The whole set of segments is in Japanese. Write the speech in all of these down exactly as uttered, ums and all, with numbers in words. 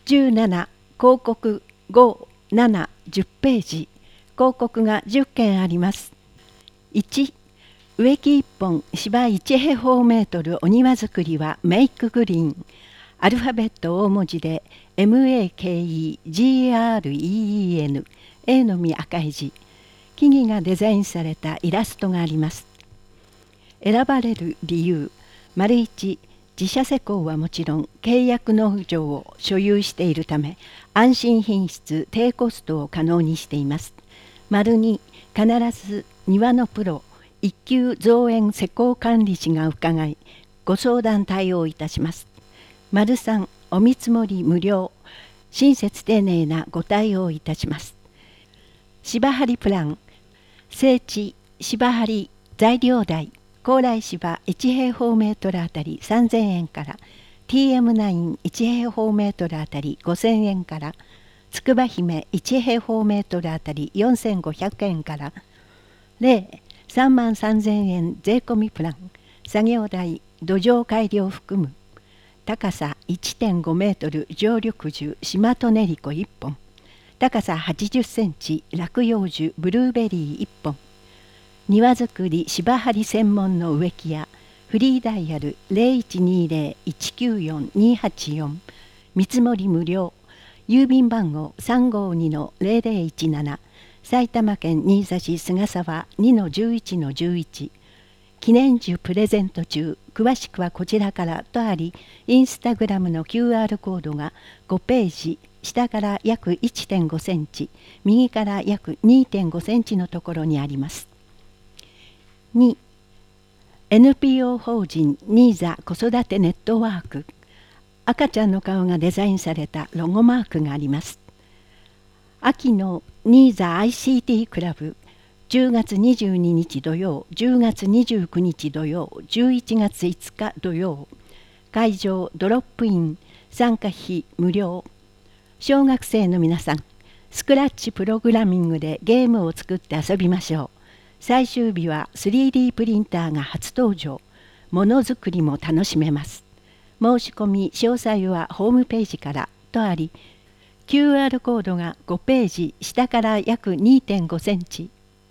じゅうなな広告ご、なな、じゅっページ広告がじゅっけんあります。いち植木いっぽん芝いち平方メートルお庭作りはメイクグリーン。アルファベット大文字で エムエーケーイージーアールイーイーエヌ A のみ赤い字。木々がデザインされたイラストがあります。選ばれる理由。丸いち自社施工はもちろん契約農場を所有しているため安心品質低コストを可能にしています。丸に必ず庭のプロ一級造園施工管理士が伺いご相談対応いたします。丸さんお見積もり無料親切丁寧なご対応いたします。芝張りプラン整地芝張り材料代高麗芝いち平方メートルあたりさんぜんえんから ティーエムナインいち平方メートルあたりごせんえんからつくば姫いち平方メートルあたりよんせんごひゃくえんからゼロ、さんまんさんぜんえん税込みプラン作業代土壌改良含む高さ いってんごメートル常緑樹島とねりこいっぽん高さはちじゅっセンチ落葉樹ブルーベリーいっぽん庭作り芝張り専門の植木屋フリーダイヤル ゼロいちにゼロいちきゅうよんにはちよん 見積もり無料郵便番号 さんごにのゼロゼロいちなな 埼玉県新座市菅沢 にのじゅういちのじゅういち 記念樹プレゼント中詳しくはこちらからとありインスタグラムの キューアール コードがごページ下から約 いってんごセンチ右から約 にてんごセンチのところにあります。に エヌピーオー 法人ニーザ子育てネットワーク赤ちゃんの顔がデザインされたロゴマークがあります。秋のニーザ アイシーティー クラブじゅうがつにじゅうににち土曜じゅうがつにじゅうくにち土曜じゅういちがついつか土曜会場ドロップイン参加費無料小学生の皆さんスクラッチプログラミングでゲームを作って遊びましょう。最終日は スリーディー プリンターが初登場。ものづくりも楽しめます。申し込み詳細はホームページからとあり キューアール コードがごページ下から約 にてんごセンチ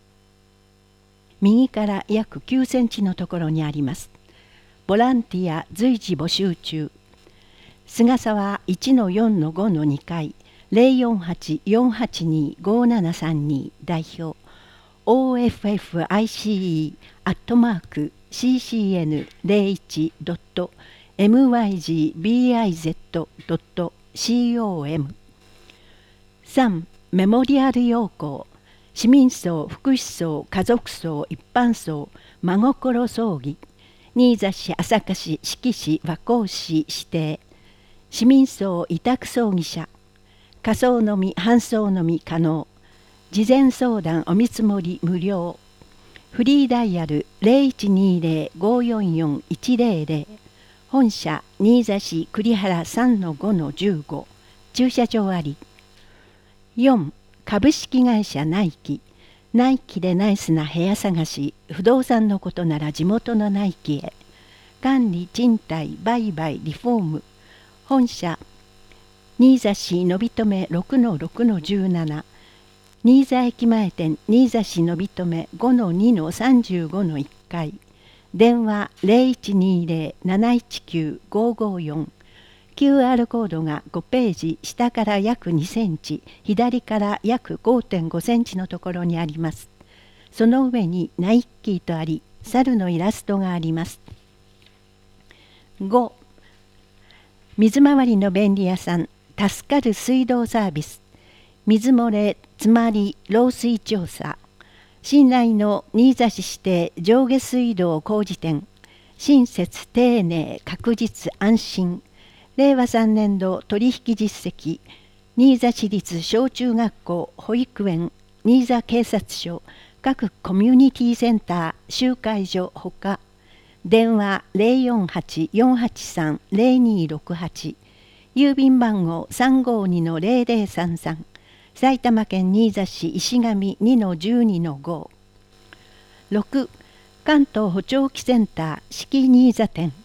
右から約きゅうセンチのところにあります。ボランティア随時募集中。菅沢 いちのよんのごのにかい ゼロよんはち よんはちに ごななさんに 代表オーエフエフアイシーイー アットマーク シーシーエヌゼロいち ドット エムワイジービーアイゼット ドット コム さん. メモリアル要項市民葬福祉葬家族葬一般葬真心葬儀新座市朝霞市志木市和光市指定市民葬委託葬儀者火葬のみ搬送のみ可能事前相談お見積もり無料フリーダイヤル ゼロいちにゼロ ごよんよん いちゼロゼロ 本社新座市栗原 さんのごのじゅうご 駐車場あり。よん株式会社ナイキナイキでナイスな部屋探し不動産のことなら地元のナイキへ管理賃貸売買リフォーム本社新座市のびとめ ろくのろくのじゅうなな新座駅前店新座市のびとめ ごのにのさんじゅうごのいっかい電話 ゼロいちにゼロ なないちきゅう ごごよん キューアール コードがごページ下から約にセンチ左から約 ごてんごセンチのところにあります。その上にナイッキーとあり猿のイラストがあります。ご水回りの便利屋さん助かる水道サービス水漏れつまり漏水調査信頼の新座市指定上下水道工事店親切丁寧確実安心れいわさんねんど取引実績新座市立小中学校保育園新座警察署各コミュニティセンター集会所ほか電話 ゼロよんはち よんはちさん ゼロにろくはち 郵便番号 さんごにのゼロゼロさんさん埼玉県新座市石上 にのじゅうにのご ろく関東補聴器センター四季新座店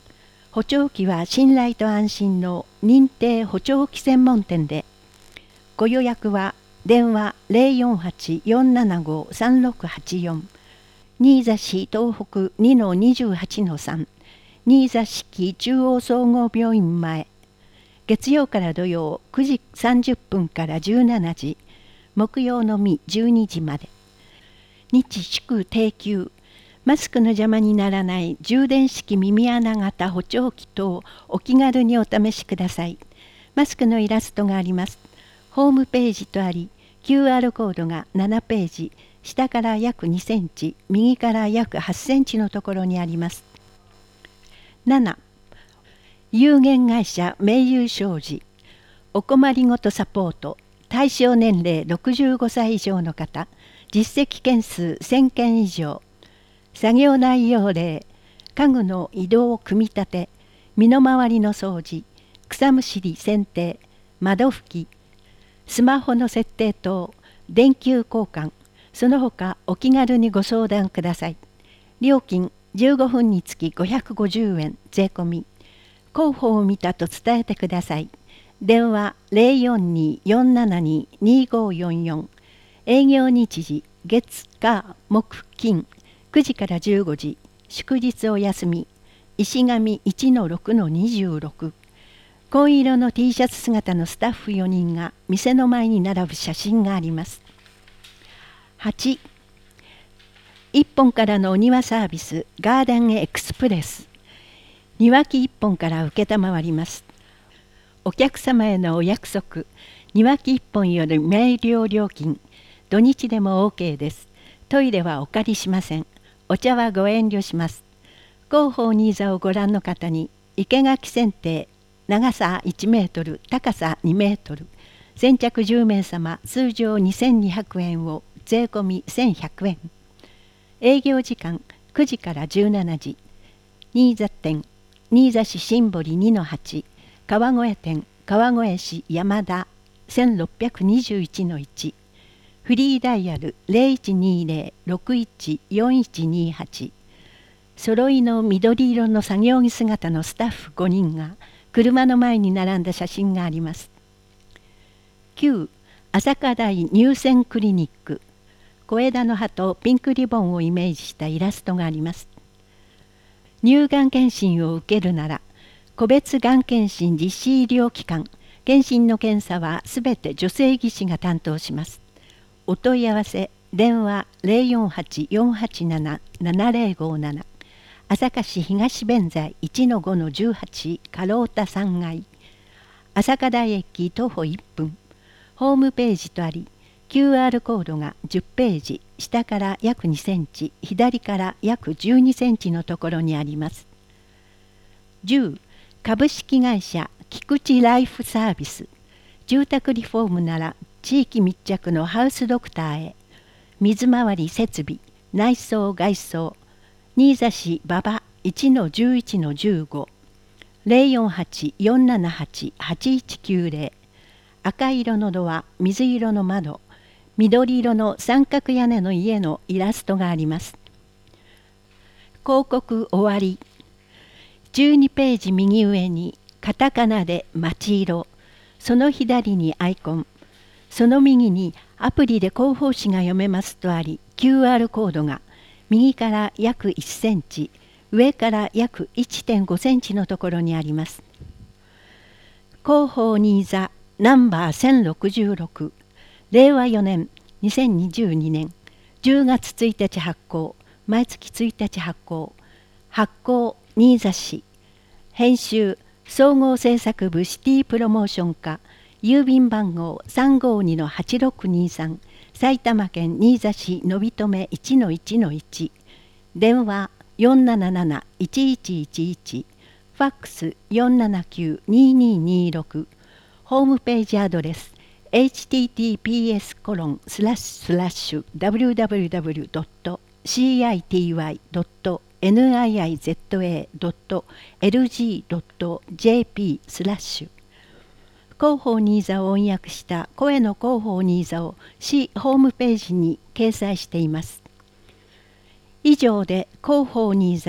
補聴器は信頼と安心の認定補聴器専門店で、ご予約は電話 ゼロよんはち よんななご さんろくはちよん、新座市東北 にのにじゅうはちのさん、新座市中央総合病院前、月曜から土曜くじさんじゅっぷんからじゅうしちじ、木曜のみじゅうにじまで。日祝定休、マスクの邪魔にならない充電式耳穴型補聴器等お気軽にお試しください。マスクのイラストがあります。ホームページとあり、キューアール コードがななページ、下から約にセンチ、右から約はちセンチのところにあります。なな、有限会社名優商事、お困りごとサポート、対象年齢ろくじゅうごさい以上の方、実績件数せんけん以上、作業内容例、家具の移動組み立て、身の回りの掃除、草むしり剪定、窓拭き、スマホの設定等、電球交換、その他お気軽にご相談ください。料金じゅうごふんにつきごひゃくごじゅうえん税込み。広報を見たと伝えてください。電話 ゼロよんに よんななに にごよんよん。営業日時月火木金くじからじゅうごじ、祝日お休み。石神 いちのろくのにじゅうろく。紺色の T シャツ姿のスタッフよにんが店の前に並ぶ写真があります。はち、いっぽんからのお庭サービスガーデンエクスプレス。庭木いっぽんから承ります。お客様へのお約束、庭木いっぽんより明瞭料金、土日でも オーケー です。トイレはお借りしません。お茶はご遠慮します。広報新座をご覧の方に、生垣剪定、長さいちメートル、高さにメートル、先着じゅうめいさま、通常にせんにひゃくえんを税込みせんひゃくえん。営業時間くじからじゅうしちじ。新座店、新座市新堀 にのはち、川越店、川越市山田 せんろっぴゃくにじゅういちのいち。フリーダイヤル ゼロいちにゼロ ろくいち よんいちにはち。揃いの緑色の作業着姿のスタッフごにんが車の前に並んだ写真があります。きゅう、朝霞台乳腺クリニック。小枝の葉とピンクリボンをイメージしたイラストがあります。乳がん検診を受けるなら、個別がん検診実施医療機関、検診の検査はすべて女性技師が担当します。お問い合わせ、電話 ゼロよんはち よんはちなな ななゼロごなな。朝霞市東弁財 いちのごのじゅうはち カロータさんがい。朝霞台駅徒歩いっぷん。ホームページとあり、キューアール コードがじゅっページ、下から約にセンチ、左から約じゅうにセンチのところにあります。じゅう、株式会社菊池ライフサービス。住宅リフォームなら地域密着のハウスドクターへ。水回り設備、内装外装。新座市馬場 いちのじゅういちのじゅうご。ゼロよんはち よんななはち はちいちきゅうゼロ。赤色のドア、水色の窓、緑色の三角屋根の家のイラストがあります。広告終わり。じゅうにページ右上にカタカナで町色、その左にアイコン、その右にアプリで広報誌が読めますとあり、キューアール コードが右から約いっセンチ、上から約 いってんごセンチのところにあります。広報新座ナンバーせんろくじゅうろく、れいわよねんにせんにじゅうにねんじゅうがつついたち発行、毎月ついたち発行、発行新座市、編集総合制作部シティプロモーション課、郵便番号 さんごにのはちろくにさん、埼玉県新座市のびとめ いちのいちのいち、電話 よんなななな いちいちいちいち、ファックス よんななきゅう にににろく、ホームページアドレス エイチティーティーピーエスコロンスラッシュスラッシュダブリューダブリューダブリュードットシーアイティーワイドットニイザドットエルジードットジェーピースラッシュ。広報新座を翻訳した声の広報新座を市ホームページに掲載しています。以上で広報新座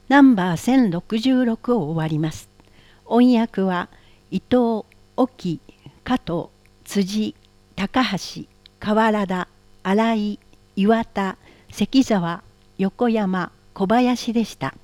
ナンバーせんろくじゅうろくを終わります。音訳は伊藤、沖、加藤、辻、高橋、河原田、新井、岩田、関沢、横山、小林でした。